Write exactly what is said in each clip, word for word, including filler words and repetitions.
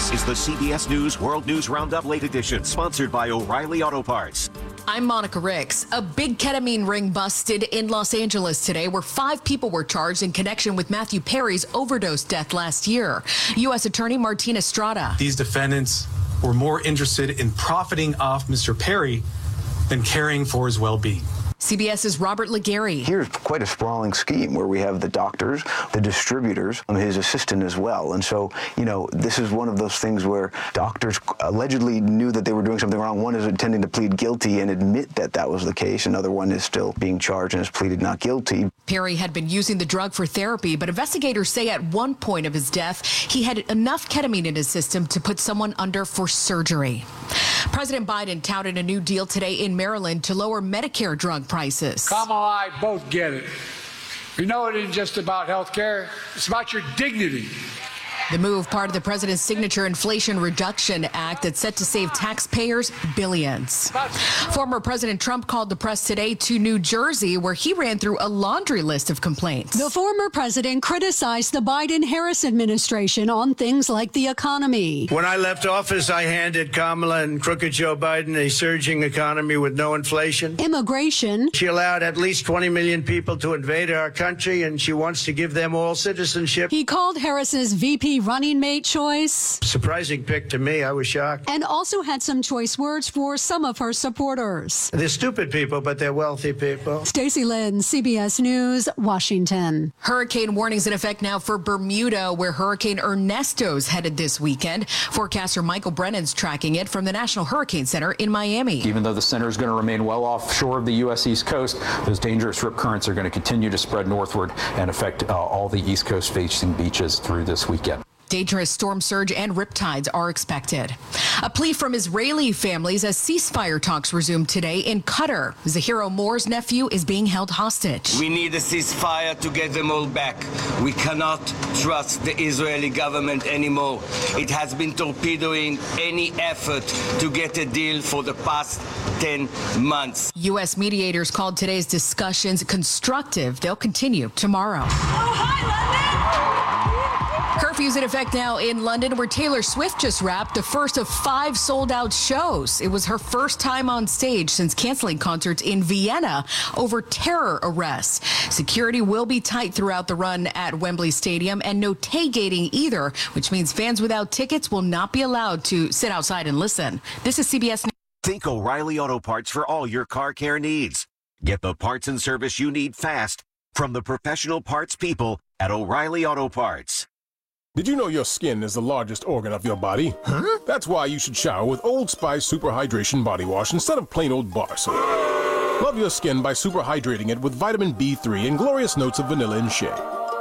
This is the C B S News World News Roundup Late Edition, sponsored by O'Reilly Auto Parts. I'm Monica Ricks. A big ketamine ring busted in Los Angeles today, where five people were charged in connection with Matthew Perry's overdose death last year. U S Attorney Martin Estrada. These defendants were more interested in profiting off Mister Perry than caring for his well-being. CBS's Robert Legary. Here's quite a sprawling scheme where we have the doctors, the distributors, and his assistant as well. And so, you know, this is one of those things where doctors allegedly knew that they were doing something wrong. One is intending to plead guilty and admit that that was the case. Another one is still being charged and has pleaded not guilty. Perry had been using the drug for therapy, but investigators say at one point of his death, he had enough ketamine in his system to put someone under for surgery. President Biden touted a new deal today in Maryland to lower Medicare drug prices. Kamala and I both get it. We know it isn't just about health care. It's about your dignity. The move, part of the president's signature Inflation Reduction Act that's set to save taxpayers billions. Former President Trump called the press today to New Jersey, where he ran through a laundry list of complaints. The former president criticized the Biden-Harris administration on things like the economy. When I left office, I handed Kamala and crooked Joe Biden a surging economy with no inflation. Immigration. She allowed at least twenty million people to invade our country, and she wants to give them all citizenship. He called Harris's V P running mate choice. Surprising pick to me. I was shocked. And also had some choice words for some of her supporters. They're stupid people, but they're wealthy people. Stacey Lynn, C B S News, Washington. Hurricane warnings in effect now for Bermuda, where Hurricane Ernesto's headed this weekend. Forecaster Michael Brennan's tracking it from the National Hurricane Center in Miami. Even though the center is going to remain well offshore of the U S East Coast, those dangerous rip currents are going to continue to spread northward and affect uh, all the East Coast facing beaches through this weekend. Dangerous storm surge and riptides are expected. A plea from Israeli families as ceasefire talks resume today in Qatar. Zahiro Moore's nephew is being held hostage. We need a ceasefire to get them all back. We cannot trust the Israeli government anymore. It has been torpedoing any effort to get a deal for the past ten months. U S mediators called today's discussions constructive. They'll continue tomorrow. Oh, hi, London! Curfew's in effect now in London, where Taylor Swift just wrapped the first of five sold-out shows. It was her first time on stage since canceling concerts in Vienna over terror arrests. Security will be tight throughout the run at Wembley Stadium, and no tailgating either, which means fans without tickets will not be allowed to sit outside and listen. This is C B S News. Think O'Reilly Auto Parts for all your car care needs. Get the parts and service you need fast from the professional parts people at O'Reilly Auto Parts. Did you know your skin is the largest organ of your body? Huh? That's why you should shower with Old Spice Super Hydration Body Wash instead of plain old bar soap. Love your skin by super hydrating it with vitamin B three and glorious notes of vanilla and shea.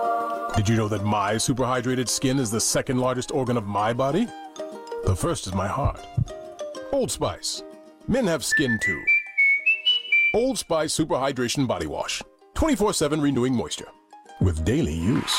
Did you know that my super hydrated skin is the second largest organ of my body? The first is my heart. Old Spice. Men have skin too. Old Spice Super Hydration Body Wash. twenty-four seven renewing moisture. With daily use.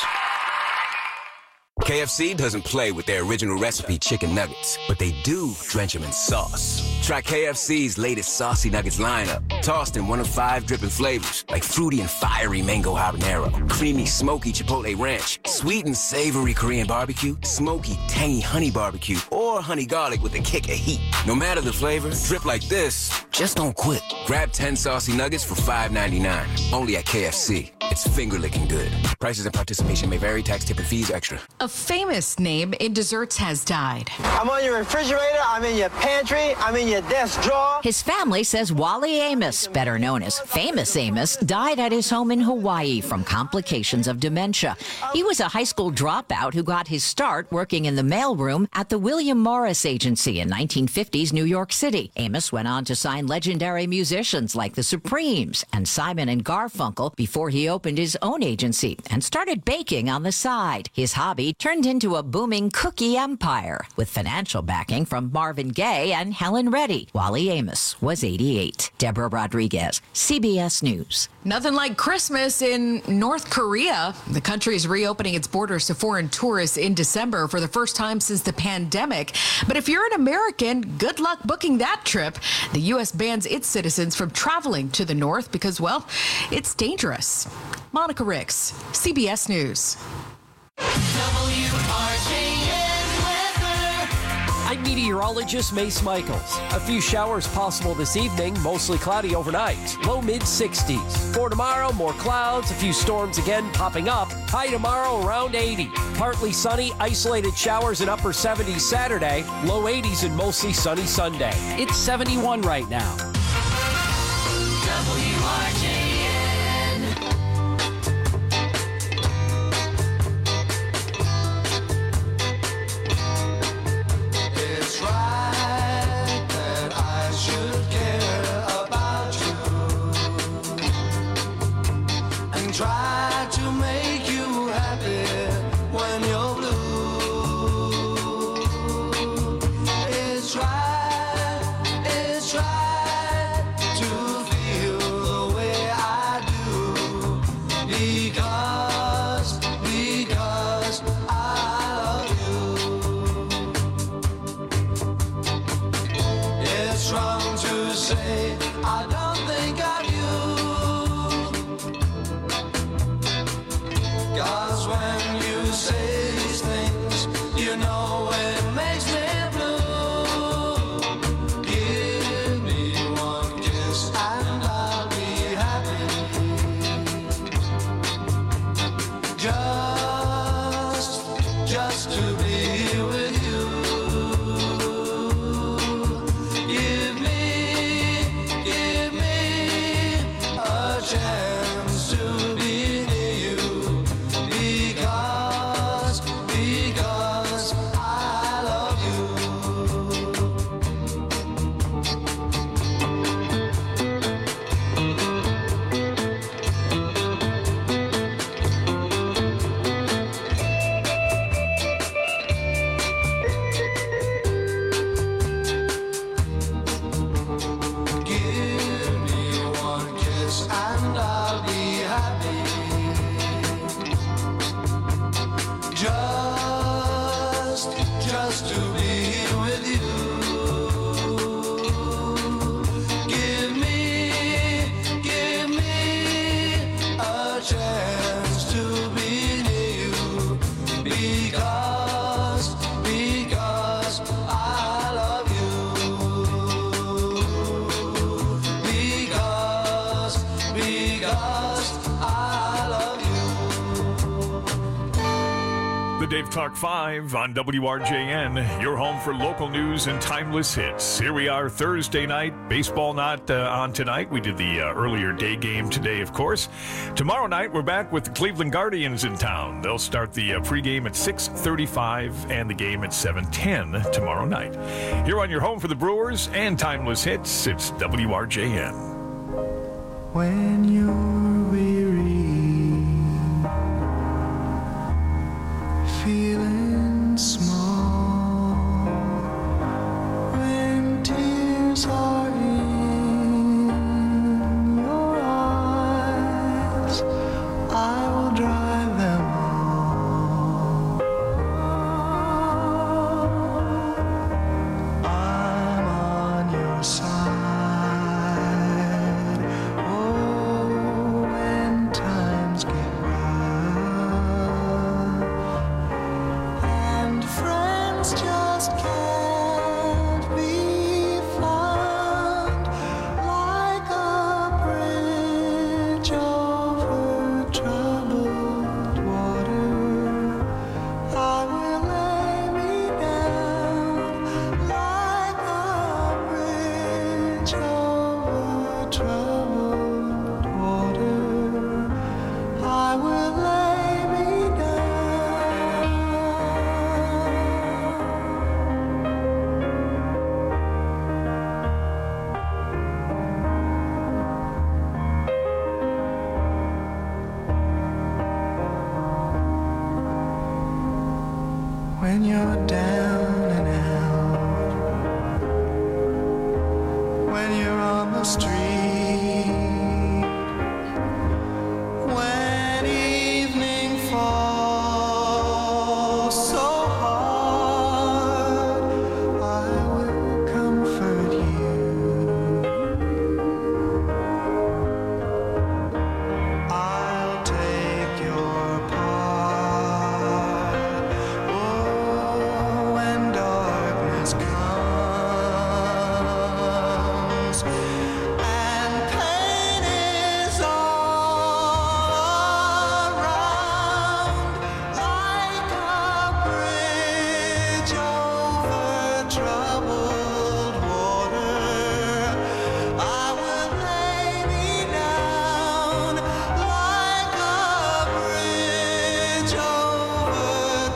K F C doesn't play with their original recipe chicken nuggets, but they do drench them in sauce. Try K F C's latest saucy nuggets lineup, tossed in one of five dripping flavors, like fruity and fiery mango habanero, creamy smoky chipotle ranch, sweet and savory Korean barbecue, smoky tangy honey barbecue, or honey garlic with a kick of heat. No matter the flavor, drip like this, just don't quit. Grab ten saucy nuggets for five ninety-nine, only at K F C. It's finger-licking good. Prices and participation may vary. Tax, tip, and fees extra. A famous name in desserts has died. I'm on your refrigerator, I'm in your pantry, I'm in your desk drawer. His family says Wally Amos, better known as Famous Amos, died at his home in Hawaii from complications of dementia. He was a high school dropout who got his start working in the mailroom at the William Morris Agency in nineteen fifties New York City. Amos went on to sign legendary musicians like the Supremes and Simon and Garfunkel before he opened his own agency and started baking on the side. His hobby turned into a booming cookie empire with financial backing from Marvin Gaye and Helen Reddy. Wally Amos was eighty-eight. Deborah Rodriguez, C B S News. Nothing like Christmas in North Korea. The country is reopening its borders to foreign tourists in December for the first time since the pandemic. But if you're an American, good luck booking that trip. The U S bans its citizens from traveling to the north because, well, it's dangerous. Monica Ricks, C B S News. W R J N weather. I'm meteorologist Mace Michaels. A few showers possible this evening, mostly cloudy overnight. Low mid sixties. For tomorrow, more clouds, a few storms again popping up. High tomorrow around eighty. Partly sunny, isolated showers in upper seventies Saturday. Low eighties and mostly sunny Sunday. It's seventy-one right now. W R J N. It's right that I should care about you and try to make you happy when you're blue. It's right, it's right to feel the way I do because, because I love you. It's wrong to say I don't think of you, 'cause when you say these things, you know it makes me blue. Give me one kiss and I'll be happy. Just, just to be with you. Give me, give me a chance to be near you. Because, because I love you. Give me one kiss and I'll be happy. Just, just to be with you. Give me, give me a chance to be near you. Because, because I love you. Because, because I love you. The Dave Talk five on W R J N, your home for local news and timeless hits. Here we are Thursday night. Baseball not uh, on tonight. We did the uh, earlier day game today, of course. Tomorrow night, we're back with the Cleveland Guardians in town. They'll start the uh, pregame at six thirty-five and the game at seven ten tomorrow night. Here on your home for the Brewers and timeless hits, it's W R J N. When you're weary, feeling small, when tears are in your eyes, I will dry them all. I'm on your side. Oh, when times get rough and friends just can't be found, like a bridge over troubled water, I will lay me down like a bridge over troubled water. I will lay me down. When you're down and out, when you're on the street, when evening falls so hard, I will comfort you. I'll take your part. Oh, when darkness comes.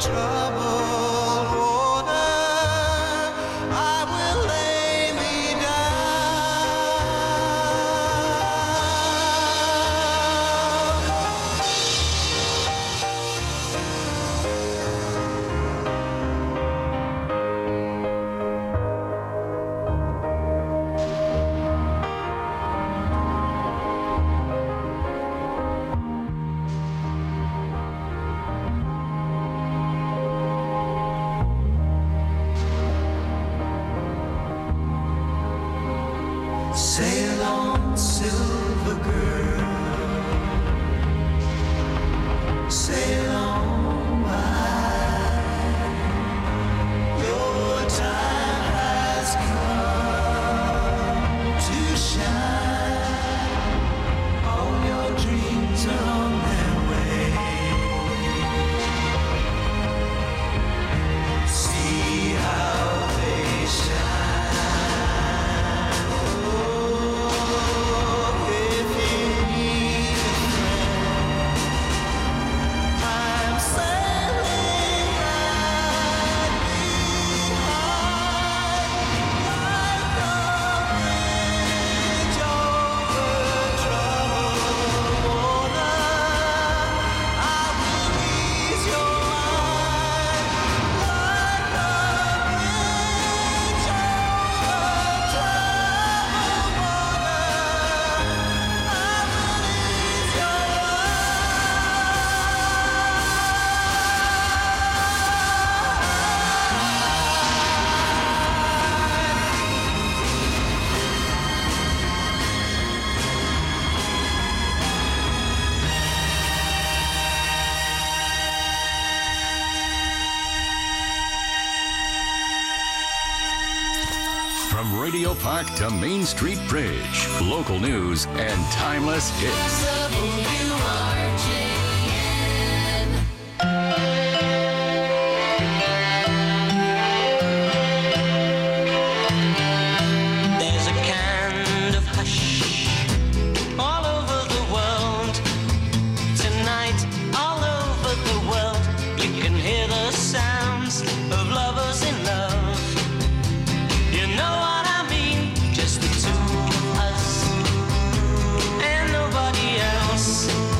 troubled water, I will lay me sail on, silver girl, sail on by. Your time has come to shine. All your dreams are on their way. See how they shine. From Radio Park to Main Street Bridge, local news and timeless hits. There's a kind of hush all over the world. Tonight, all over the world, you can hear the sounds of lovers in love. You know what I mean? Just the two of us and nobody else.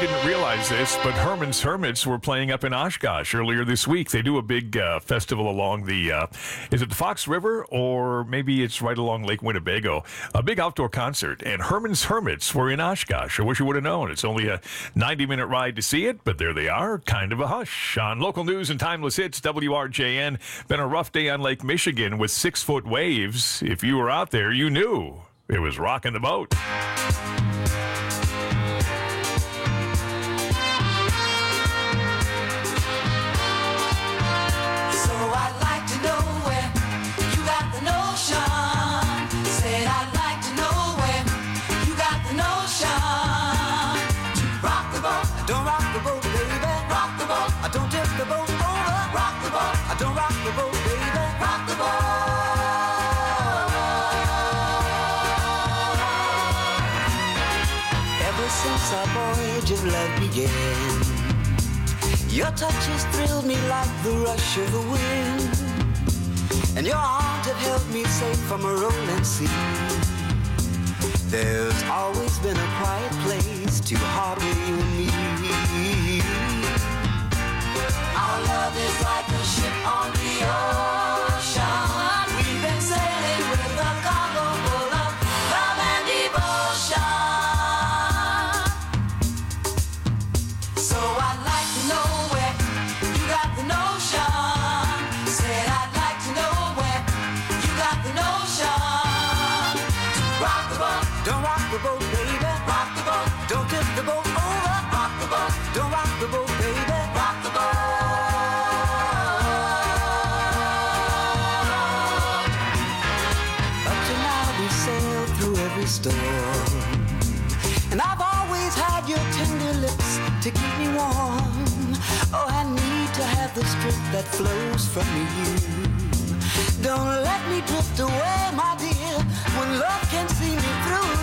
didn't realize this, but Herman's Hermits were playing up in Oshkosh earlier this week. They do a big uh, festival along the, uh, is it the Fox River, or maybe it's right along Lake Winnebago? A big outdoor concert, and Herman's Hermits were in Oshkosh. I wish you would have known. It's only a ninety-minute ride to see it, but there they are, kind of a hush. On Local News and Timeless Hits, W R J N. Been a rough day on Lake Michigan with six-foot waves. If you were out there, you knew it was rocking the boat. Since our voyage of love began, your touches thrilled me like the rush of the wind, and your arms have held me safe from a rolling sea. There's always been a quiet place to harbor you and me. Our love is like a ship on the ocean. We've been sailing with a cargo full of love and devotion. Don't rock the boat, baby. Rock the boat. Don't tip the boat over. Rock the boat. Don't rock the boat, baby. Rock the boat. Up to now we've sailed through every storm, and I've always had your tender lips to keep me warm. Oh, I need to have the strength that flows from you. Don't let me drift away, my dear, when love can see me through.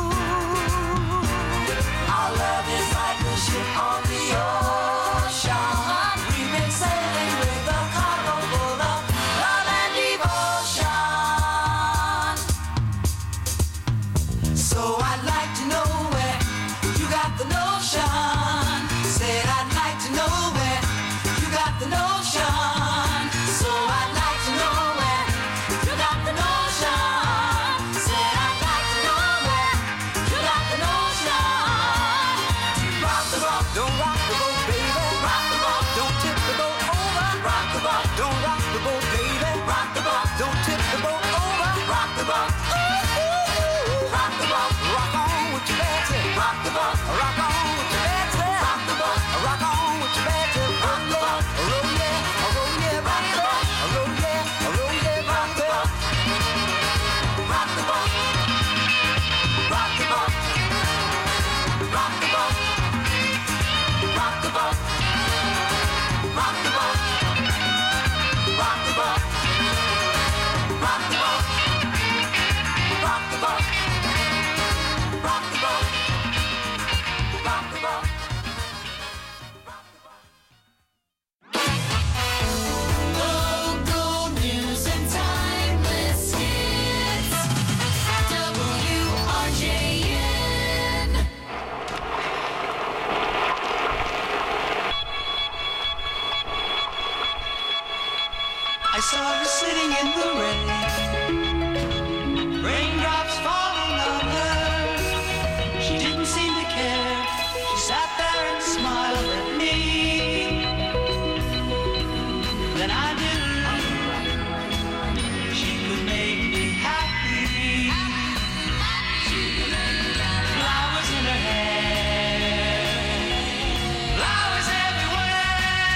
Our love is like a ship on the ocean. We've been sailing with a cargo full of love and devotion. So I'd like to know where you got the notion. Said I'd like to know where you got the notion. So I'd like to know where you got the notion. Said I'd like to know where you got the notion. Rock the boat, don't rock the boat, baby. Rock the boat, don't tip the boat over. Rock the boat, don't rock the boat, baby. Rock the boat, don't tip the boat over. Rock the boat, ooh, ooh, ooh. Rock the boat, rock on with your bad tip. Rock the boat, rock on with your bad tip. Rock the boat, rock on with your bad tip. Rock the boat, roll yeah, roll yeah, rock the boat, roll yeah, roll yeah, rock the boat. Rock the boat, rock the boat, rock the boat, rock the boat, rock the boat, rock the boat, rock the boat, rock the boat, rock the boat, rock the boat. Local news and timeless hits. W R J N. I saw her sitting in the rain, raindrops falling on her. She didn't seem to care. She sat there and smiled at me. Then I knew she could make me happy. Flowers in her hair, flowers everywhere.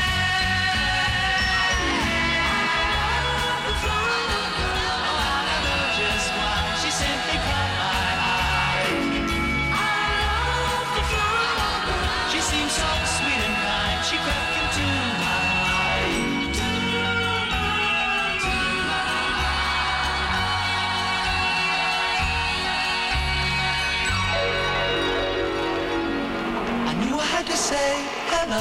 I don't know just why she simply caught my eye. She seemed so sweet and kind. She crept into my life. I knew I had to say hello.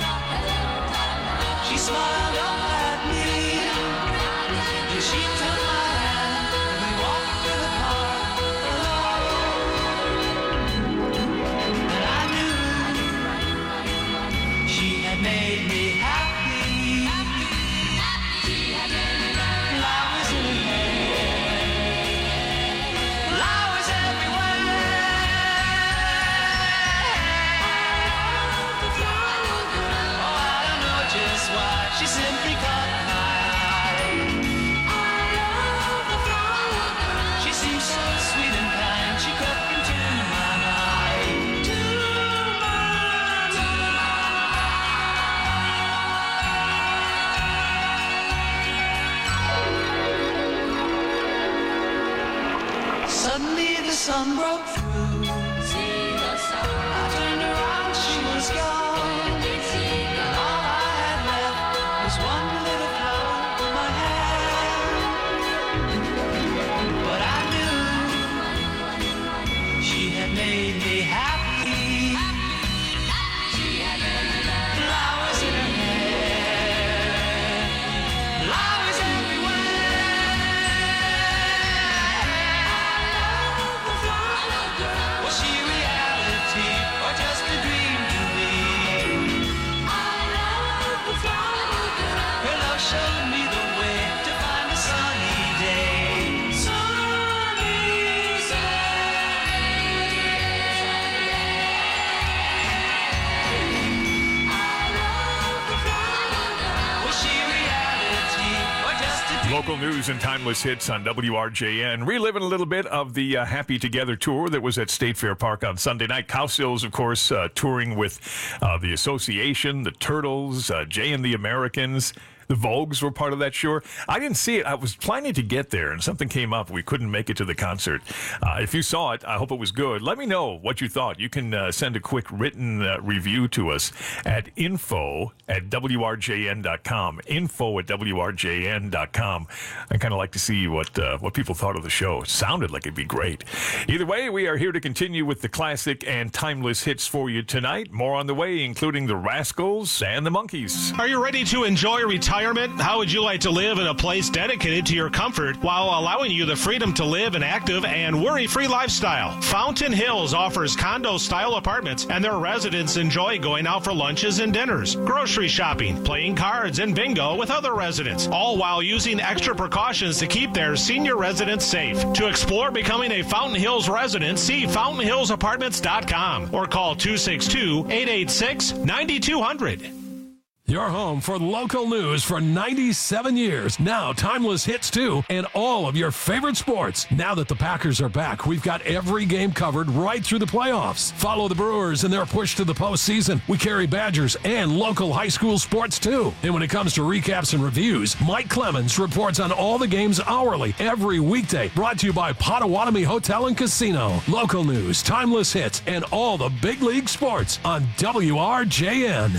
She smiled up at me. Then she took my hand and we walked through the park alone. And I knew sun broke through. I turned around, she was gone. And all I had left was one little flower in my hand. But I knew she had made me happy. Flowers in her hair, flowers everywhere. Was she reality or just a dream to me? Her love showed me the way to find a sunny day. Sunny day. Was she reality or just a dream? Local news and timeless hits on W R J N. Reliving a little bit of the uh, Happy Together tour that was at State Fair Park on Sunday night. Cowsills, of course, uh, touring with uh, the Association, the Turtles, uh, Jay and the Americans. The Vogues were part of that show. I didn't see it. I was planning to get there, and something came up. We couldn't make it to the concert. Uh, if you saw it, I hope it was good. Let me know what you thought. You can uh, send a quick written uh, review to us at info at W R J N dot com. Info at W R J N dot com. I kind of like to see what uh, what people thought of the show. It sounded like it'd be great. Either way, we are here to continue with the classic and timeless hits for you tonight. More on the way, including the Rascals and the Monkees. Are you ready to enjoy retirement? How would you like to live in a place dedicated to your comfort while allowing you the freedom to live an active and worry-free lifestyle? Fountain Hills offers condo-style apartments, and their residents enjoy going out for lunches and dinners, grocery shopping, playing cards, and bingo with other residents, all while using extra precautions to keep their senior residents safe. To explore becoming a Fountain Hills resident, see fountain hills apartments dot com or call two six two, eight eight six, nine two zero zero. Your home for local news for ninety-seven years. Now timeless hits too, and all of your favorite sports. Now that the Packers are back, we've got every game covered right through the playoffs. Follow the Brewers in their push to the postseason. We carry Badgers and local high school sports too. And when it comes to recaps and reviews, Mike Clemens reports on all the games hourly every weekday. Brought to you by Potawatomi Hotel and Casino. Local news, timeless hits, and all the big league sports on W R J N.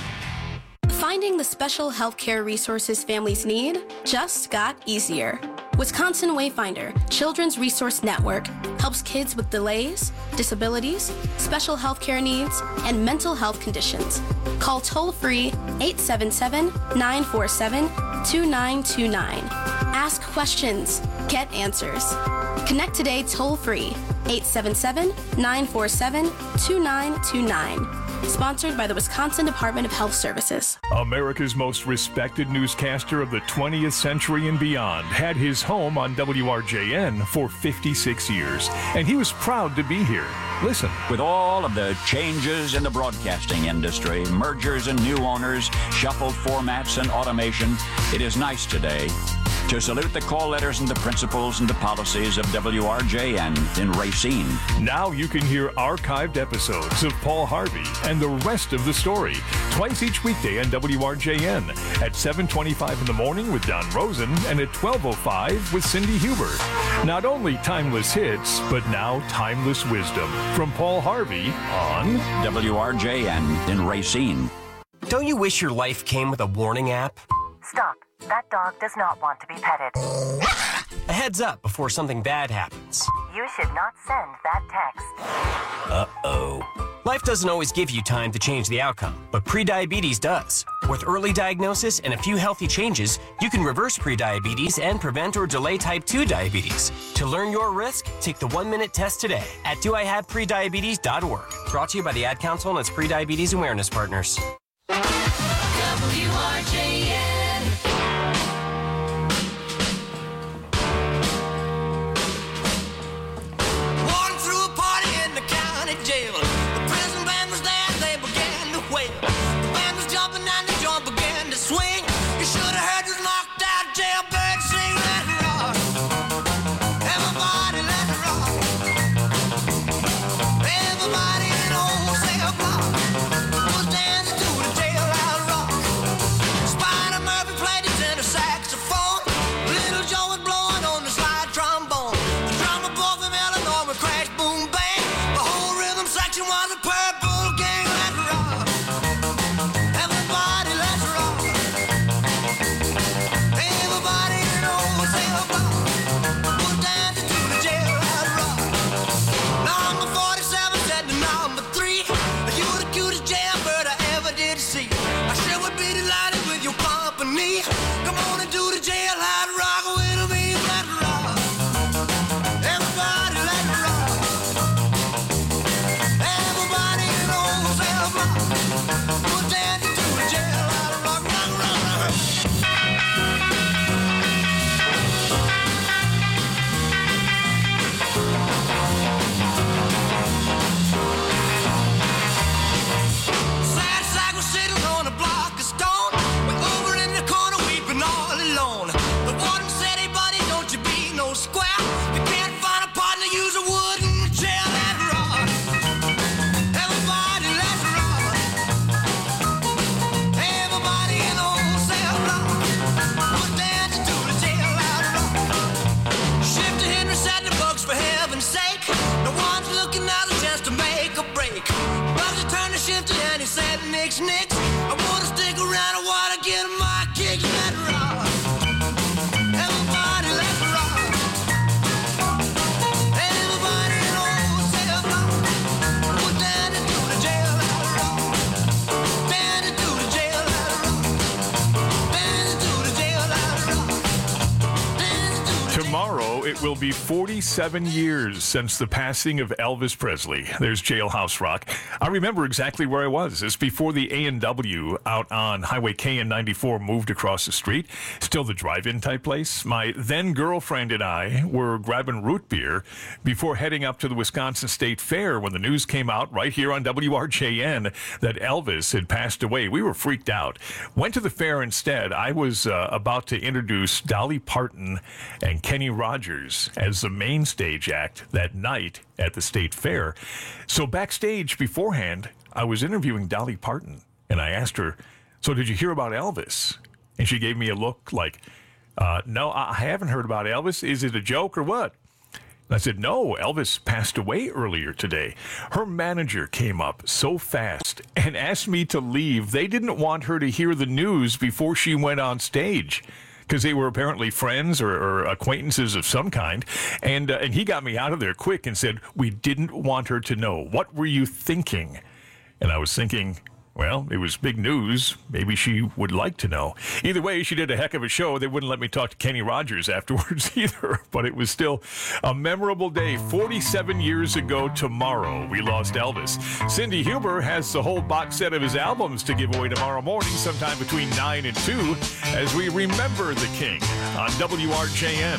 Finding the special healthcare resources families need just got easier. Wisconsin Wayfinder Children's Resource Network helps kids with delays, disabilities, special healthcare needs, and mental health conditions. Call toll-free eight seven seven, nine four seven, two nine two nine. Ask questions, get answers. Connect today toll-free eight seven seven, nine four seven, two nine two nine. Sponsored by the Wisconsin Department of Health Services. America's most respected newscaster of the twentieth century and beyond had his home on W R J N for fifty-six years, and he was proud to be here. Listen. With all of the changes in the broadcasting industry, mergers and new owners, shuffled formats and automation, it is nice today to salute the call letters and the principles and the policies of W R J N in Racine. Now you can hear archived episodes of Paul Harvey and the rest of the story twice each weekday on W R J N at seven twenty-five in the morning with Don Rosen and at twelve oh five with Cindy Huber. Not only timeless hits, but now timeless wisdom from Paul Harvey on W R J N in Racine. Don't you wish your life came with a warning app? Stop. That dog does not want to be petted. A heads up before something bad happens. You should not send that text. Uh-oh. Life doesn't always give you time to change the outcome, but prediabetes does. With early diagnosis and a few healthy changes, you can reverse prediabetes and prevent or delay type two diabetes. To learn your risk, take the one-minute test today at do I have prediabetes dot org. Brought to you by the Ad Council and its prediabetes awareness partners. W R J N. Walking through a party in the county jail. The prison band was there, they began to wail. The band was jumping and the joint began to swing. You should have heard this knocked out jailbird sing. Let it rock. Everybody let it rock. Everybody in the whole cell block was dancing to the jailhouse he said, Nix, Nix, I wanna stick around, I wanna get my kick, let it rock. Everybody, let's rock. Everybody knows they're rock. Put down into the jail, let it rock. Down into the jail, let it rock. Down into the jail, let it rock. Tomorrow, it will be forty-seven years since the passing of Elvis Presley. There's Jailhouse Rock. I remember exactly where I was. It's before the A and W out on Highway K N ninety-four moved across the street. Still the drive-in type place. My then girlfriend and I were grabbing root beer before heading up to the Wisconsin State Fair when the news came out right here on W R J N that Elvis had passed away. We were freaked out. Went to the fair instead. I was uh, about to introduce Dolly Parton and Kenny Rogers as the main stage act that night at the State Fair. So backstage beforehand, I was interviewing Dolly Parton, and I asked her, so did you hear about Elvis? And she gave me a look like, uh, no, I haven't heard about Elvis. Is it a joke or what? And I said, no, Elvis passed away earlier today. Her manager came up so fast and asked me to leave. They didn't want her to hear the news before she went on stage, because they were apparently friends or, or acquaintances of some kind. And uh, and he got me out of there quick and said, we didn't want her to know. What were you thinking? And I was thinking, well, it was big news. Maybe she would like to know. Either way, she did a heck of a show. They wouldn't let me talk to Kenny Rogers afterwards either, but it was still a memorable day. forty-seven years ago tomorrow, we lost Elvis. Cindy Huber has the whole box set of his albums to give away tomorrow morning, sometime between nine and two, as we remember the King on W R J N.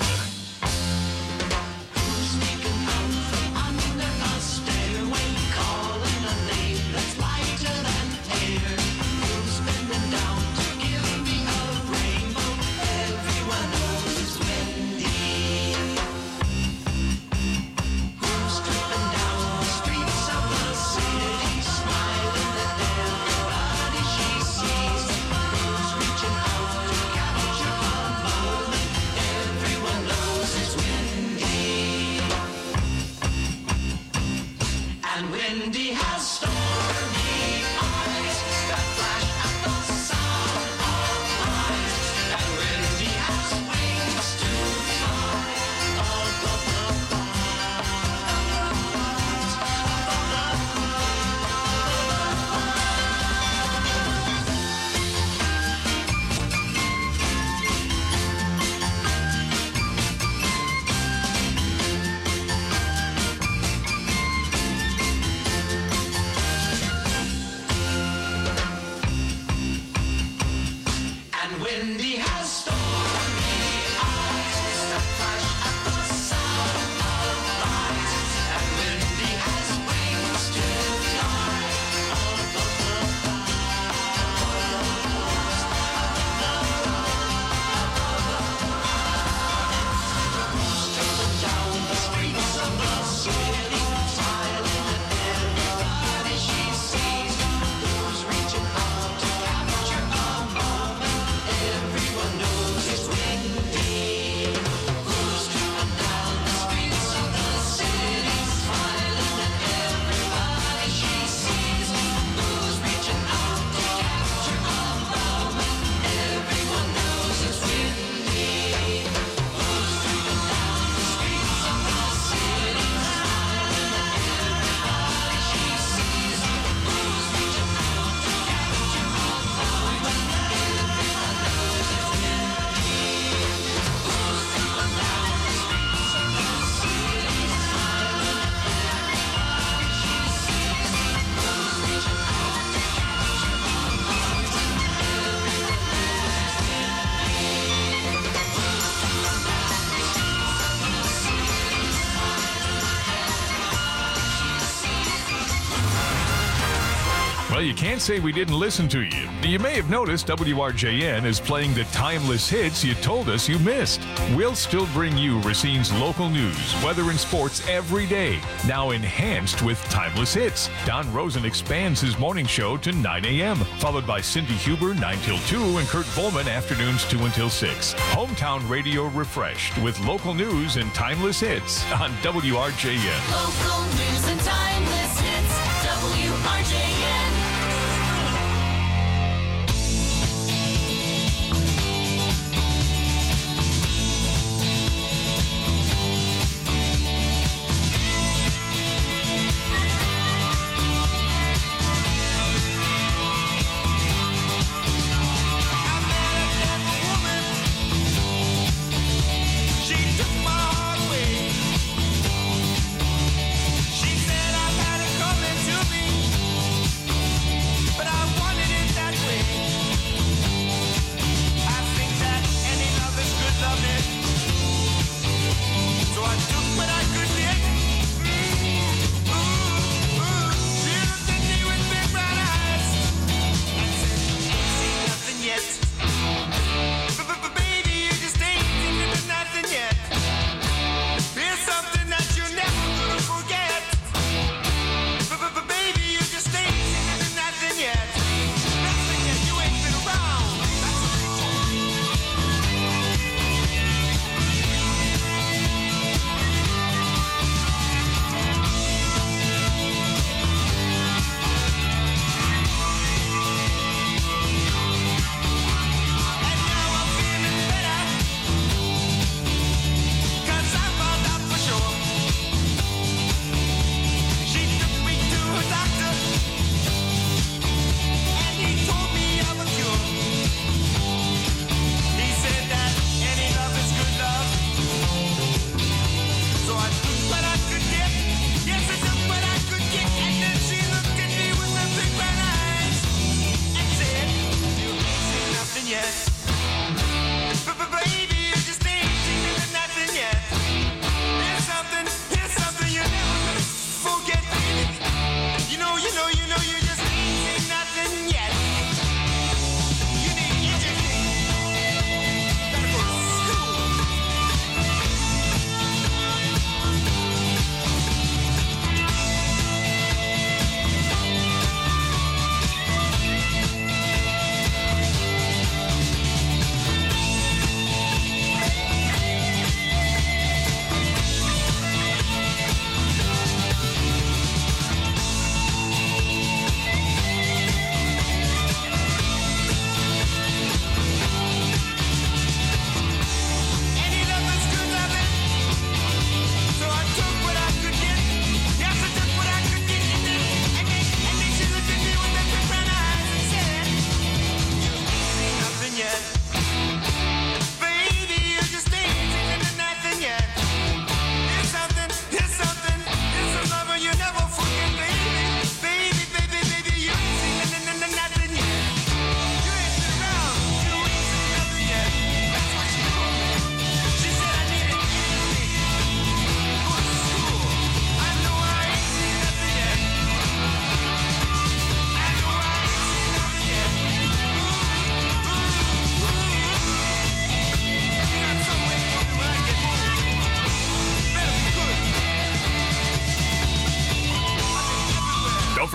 Well, you can't say we didn't listen to you. You may have noticed W R J N is playing the timeless hits you told us you missed. We'll still bring you Racine's local news, weather, and sports every day, now enhanced with timeless hits. Don Rosen expands his morning show to nine a.m., followed by Cindy Huber, nine till two, and Kurt Volman, afternoons two until six. Hometown radio refreshed with local news and timeless hits on W R J N. Local news and timeless hits, W R J N.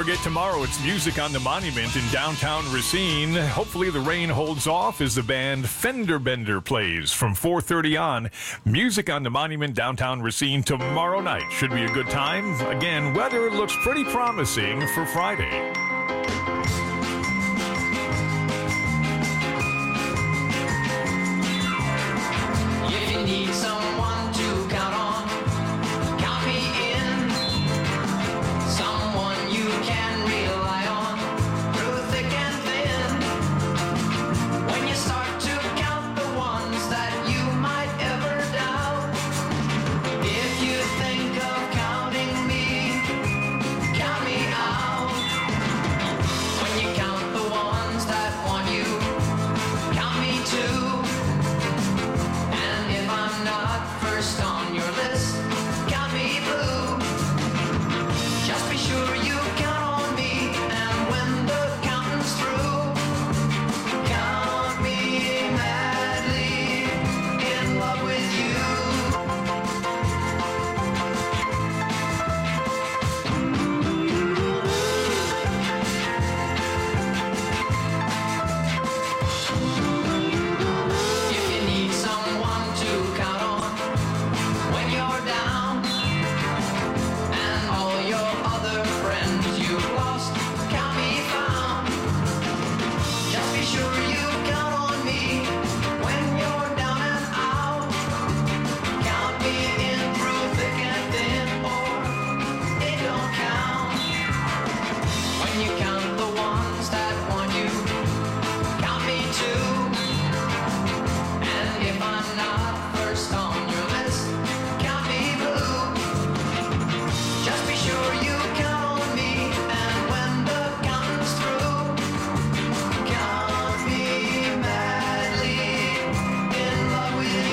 forget, tomorrow it's Music on the Monument in downtown Racine. Hopefully the rain holds off as the band Fender Bender plays from four thirty on. Music on the Monument, downtown Racine tomorrow night. Should be a good time. Again, weather looks pretty promising for Friday. If you need someone to count on, count me in. Someone you can rely on through thick and thin. When you start to count the ones that you might ever doubt, if you think of counting me, count me out. When you count the ones that want you, count me too. And if I'm not first on your list, count me blue. Just be sure you count on me, and when the counting's through, count me madly in love with you. If you need someone to count on when you're down, and all your other friends you've lost can't be found, just be sure you count on me when you're down and out. Count me in through thick and thin, or it don't count. When you count the ones that want you, count me too. And if I'm not first on your list, count me blue. Just be sure you count on me, and when the counting's through, count me madly in love with you.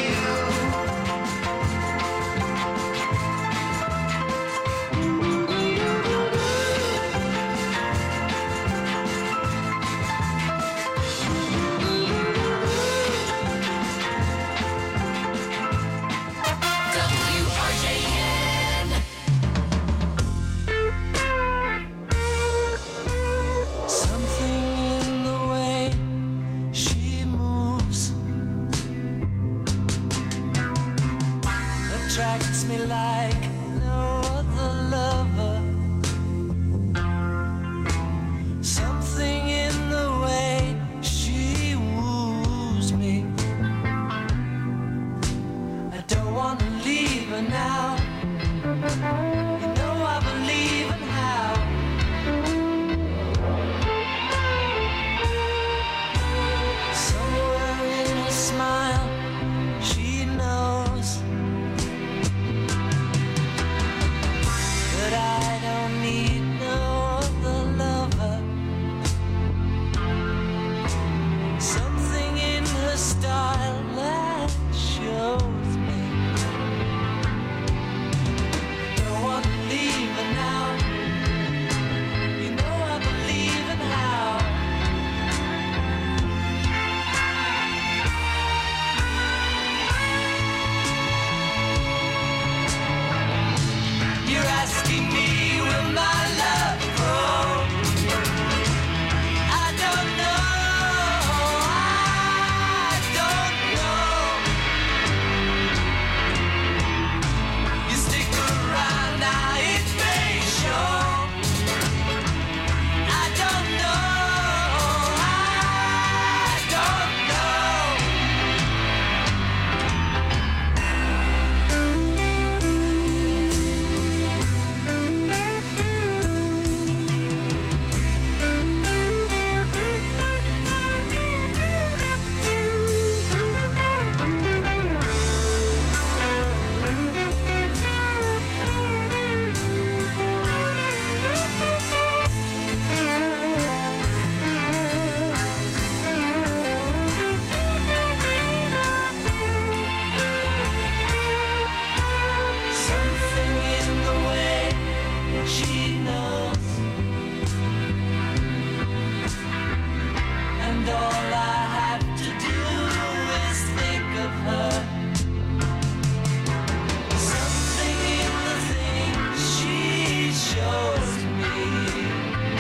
W R J N. Something in the way she moves attracts me like no other lover. Something in the way she woos me. I don't want to leave her now. You know I believe in how. Somewhere in her smile, she knows that I don't need no other lover. Something in her style that shows me. Don't want to leave her now. You know I believe in how. You're asking me, will my love grow? I don't know. I don't know. You stick around now, it may show. I don't know. I don't know. Something in the way she knows, and all I have to do is think of her. Something in the things she shows me.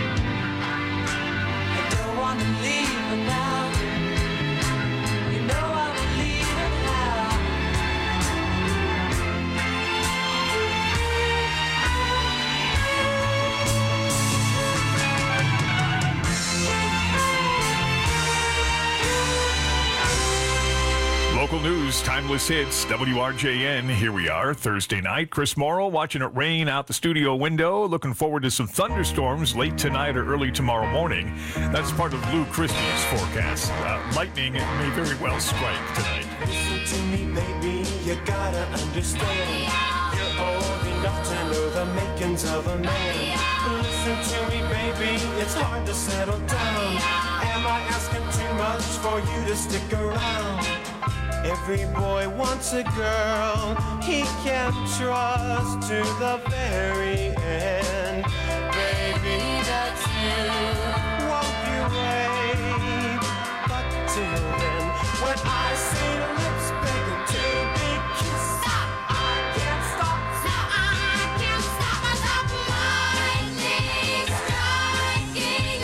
news, timeless hits, W R J N. Here we are, Thursday night. Chris Morrow watching it rain out the studio window. Looking forward to some thunderstorms late tonight or early tomorrow morning. That's part of Lou Christie's forecast. Uh, lightning may very well strike tonight. Listen to me, baby, you gotta understand. You're old enough to know the makings of a man. Listen to me, baby, it's hard to settle down. Am I asking too much for you to stick around? Every boy wants a girl he can trust to the very end. Baby, that's you. Won't you wait? But till then, when I see your lips begging to be kissed, I can't stop. I can't stop myself. Lightning striking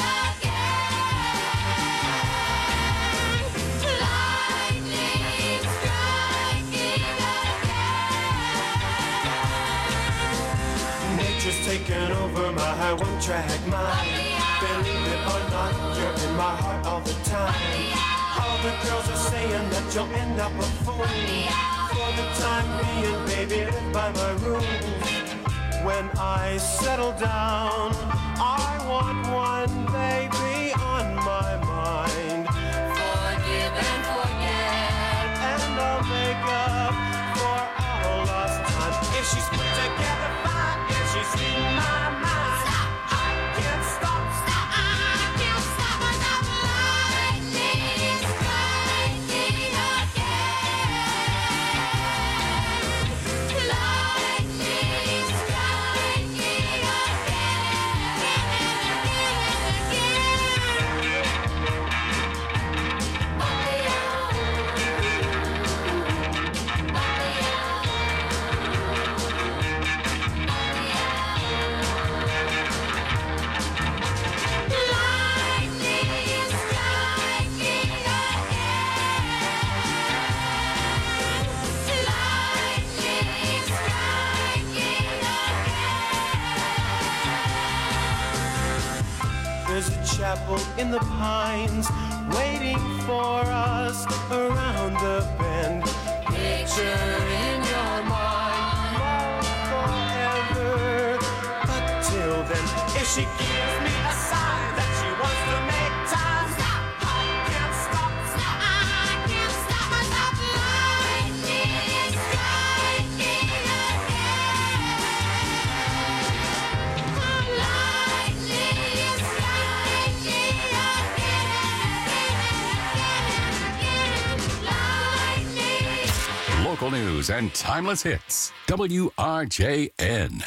again. Lightning striking again. Nature's taken over my one-track mind. Believe it or not, you're in my heart all the time. All the girls are saying that you'll end up a fool. For the time being, baby, live by my rules. When I settle down, I want one baby on my mind. Forgive and forget, and I'll make up for all lost time. If she's put together fine, if she's in my mind, I can't stop. I can't stop myself. Lightning striking again. Lightning striking There's a chapel in the pines waiting for us around the bend. Picture in your mind, love forever. But till then, if she gives me a sign that she wants to make time, I can't stop. I can't stop myself. Lightning striking Local news and timeless hits. W R J N.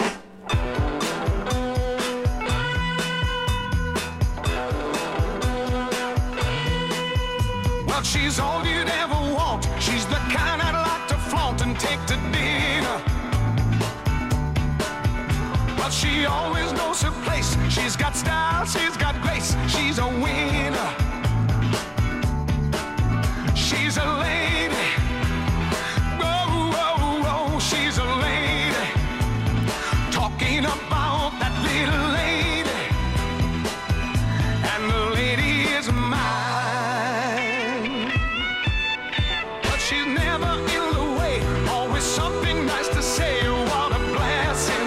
Well, she's all you'd ever want. She's the kind I'd like to flaunt and take to dinner. Well, she always knows her place. She's got style, she's got grace. She's a winner. She's a lady. Oh, oh, oh, she's a lady. Talking about that little lady. And the lady is mine. But she's never in the way. Always something nice to say. What a blessing.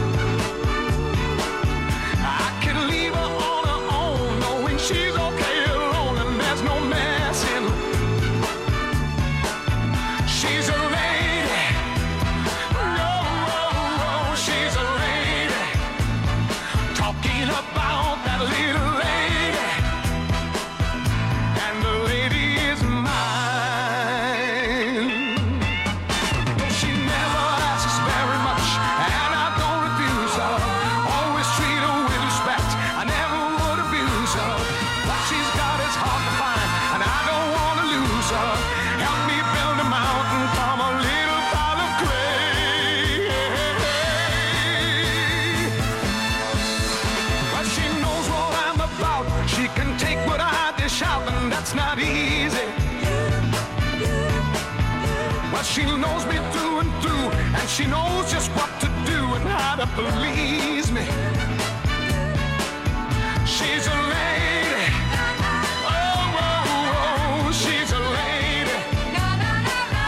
I can leave her on her own, knowing she's okay alone and there's no messing. She's a lady. Oh, oh, oh, she's a lady. Talking about that little lady. And the lady is mine. She never asks very much, and I don't refuse her. Always treat her with respect. I never would abuse her. What she's got is hard to find, and I don't want to lose her. Help me build a mountain from a little pile of clay. But she knows what I'm about. She can take what I dish out, and that's not easy. But she knows me through and through, and she knows just what to do and how to please me. She's a lady. Oh, oh, oh, she's a lady.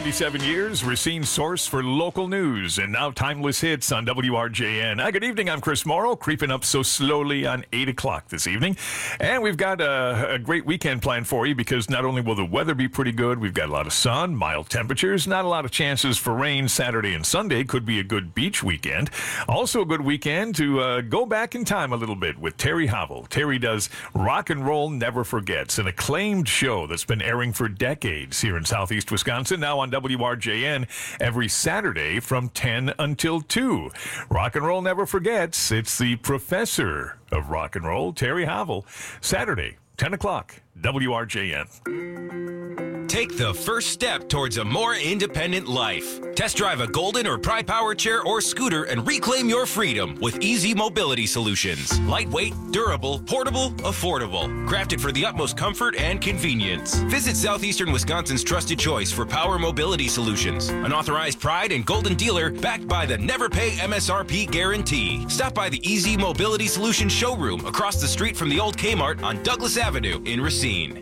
ninety-seven years, Racine's source for local news, and now timeless hits on W R J N. Hi, good evening. I'm Chris Morrow, creeping up so slowly on eight o'clock this evening. And we've got a, a great weekend planned for you because not only will the weather be pretty good, we've got a lot of sun, mild temperatures, not a lot of chances for rain Saturday and Sunday. Could be a good beach weekend. Also a good weekend to uh, go back in time a little bit with Terry Havel. Terry does Rock and Roll Never Forgets, an acclaimed show that's been airing for decades here in Southeast Wisconsin, now on W R J N every Saturday from ten until two. Rock and Roll Never Forgets. It's the professor of rock and roll, Terry Havel. Saturday, ten o'clock, W R J N. Take the first step towards a more independent life. Test drive a Golden or Pride Power chair or scooter and reclaim your freedom with Easy Mobility Solutions. Lightweight, durable, portable, affordable. Crafted for the utmost comfort and convenience. Visit Southeastern Wisconsin's trusted choice for power mobility solutions. An authorized Pride and Golden dealer backed by the Never Pay M S R P guarantee. Stop by the Easy Mobility Solutions showroom across the street from the old Kmart on Douglas Avenue in Racine.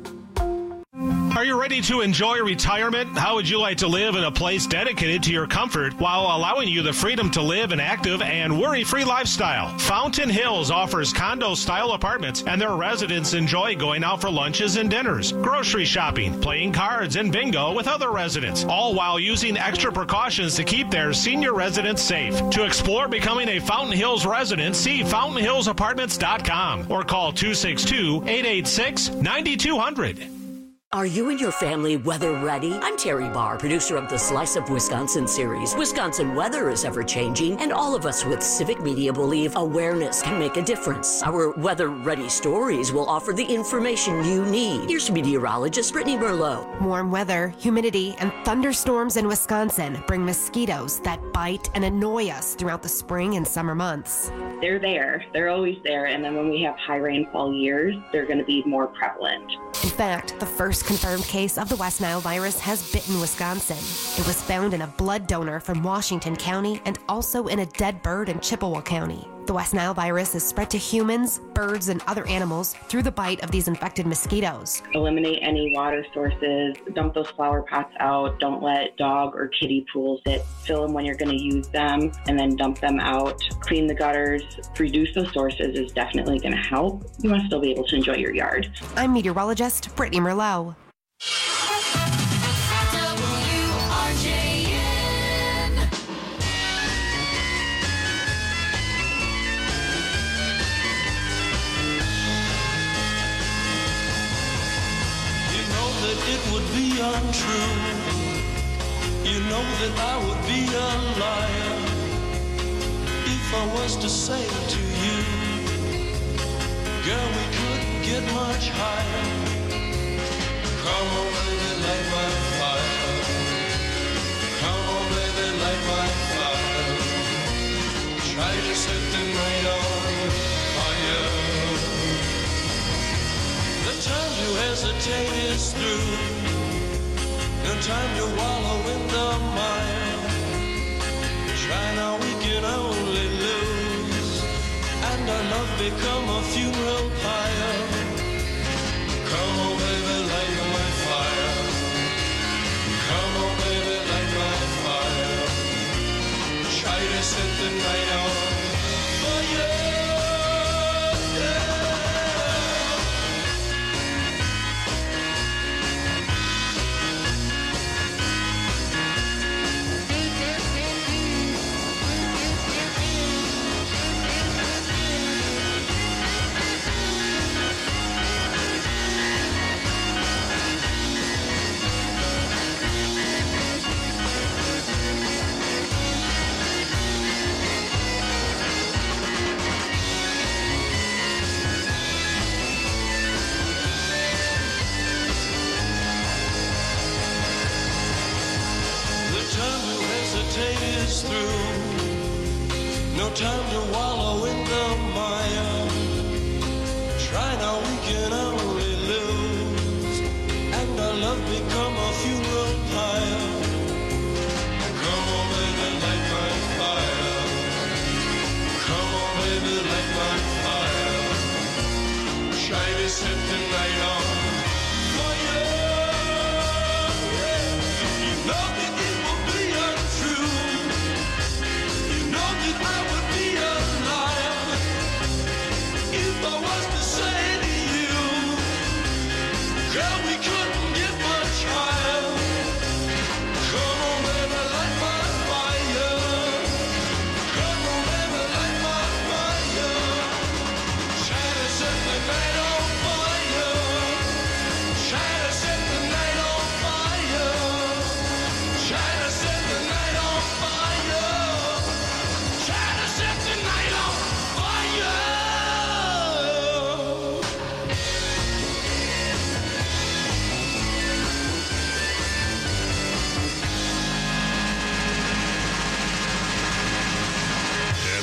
Are you ready to enjoy retirement? How would you like to live in a place dedicated to your comfort while allowing you the freedom to live an active and worry-free lifestyle? Fountain Hills offers condo-style apartments, and their residents enjoy going out for lunches and dinners, grocery shopping, playing cards, and bingo with other residents, all while using extra precautions to keep their senior residents safe. To explore becoming a Fountain Hills resident, see fountain hills apartments dot com or call two six two, eight eight six, nine two zero zero. Are you and your family weather ready? I'm Terry Barr, producer of the Slice of Wisconsin series. Wisconsin weather is ever changing, and all of us with civic media believe awareness can make a difference. Our weather ready stories will offer the information you need. Here's meteorologist Brittany Merlot. Warm weather, humidity, and thunderstorms in Wisconsin bring mosquitoes that bite and annoy us throughout the spring and summer months. They're there. They're always there. And then when we have high rainfall years, they're going to be more prevalent. In fact, the first confirmed case of the West Nile virus has bitten Wisconsin. It was found in a blood donor from Washington County and also in a dead bird in Chippewa County. The West Nile virus is spread to humans, birds, and other animals through the bite of these infected mosquitoes. Eliminate any water sources, dump those flower pots out, don't let dog or kitty pools sit. Fill them when you're going to use them, and then dump them out. Clean the gutters, reduce those sources is definitely going to help. You want to still be able to enjoy your yard. I'm meteorologist Brittany Merlot. It would be untrue. You know that I would be a liar if I was to say to you, girl, we couldn't get much higher. Come on, baby, light my fire. Come on, baby, light my fire. Try to set the night on fire. The time you hesitate is through. No time to wallow in the mire. Try now, we can only lose, and our love become a funeral pyre. Come on, baby, light my fire. Come on, baby, light my fire. Try to set the night on fire. Is through. No time to wallow in the mire. Try now, we can only lose, and our love become a funeral pyre. Come on, baby, light my fire. Come on, baby, light my fire. Try to set the night on fire. You know that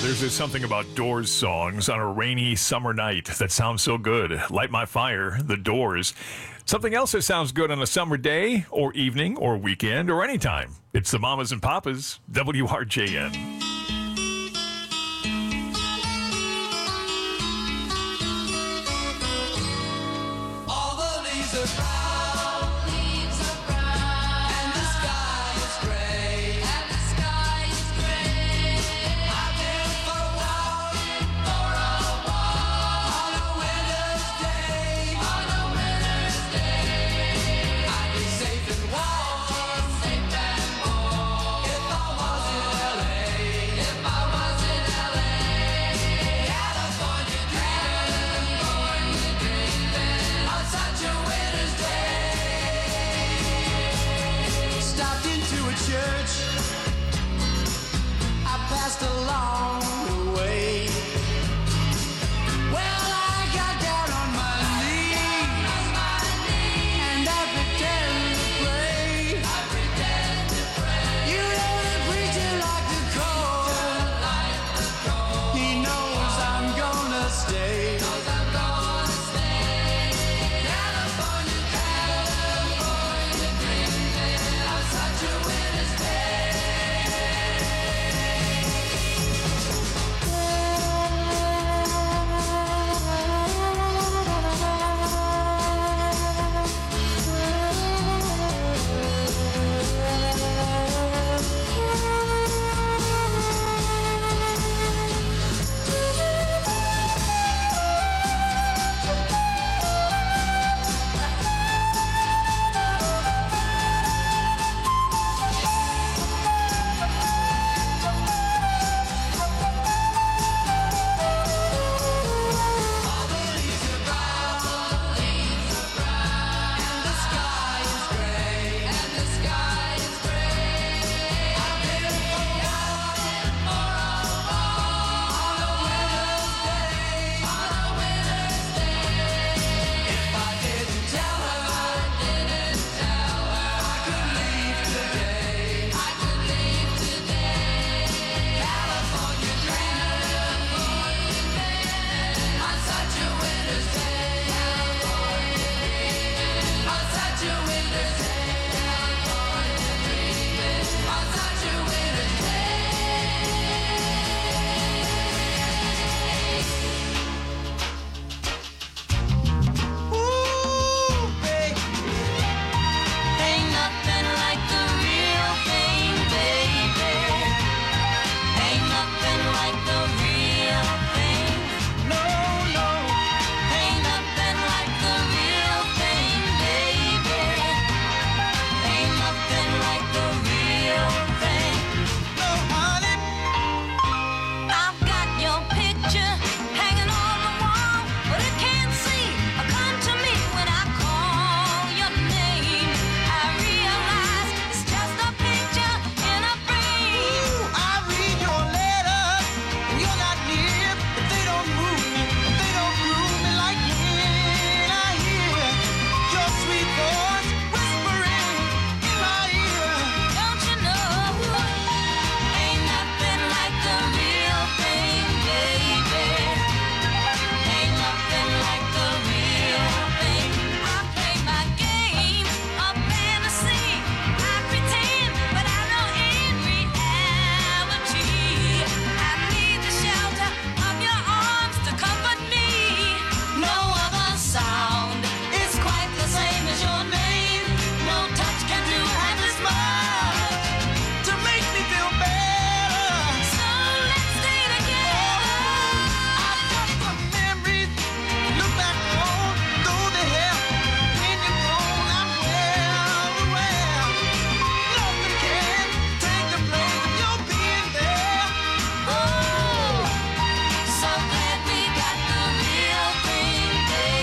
There's this something about Doors songs on a rainy summer night that sounds so good. Light My Fire, The Doors. Something else that sounds good on a summer day or evening or weekend or anytime. It's the Mamas and Papas, W R J N. All the leaves are brown, leaves are brown, and the sky is gray, and the sky is gray. I've been for a walk, for a walk, on a winter's day, on a winter's day. I'd be safe and warm, safe and warm, if I was in L A, if I was in L A. California dreaming, California dreaming, on such a winter's day. Stopped into a church. I passed along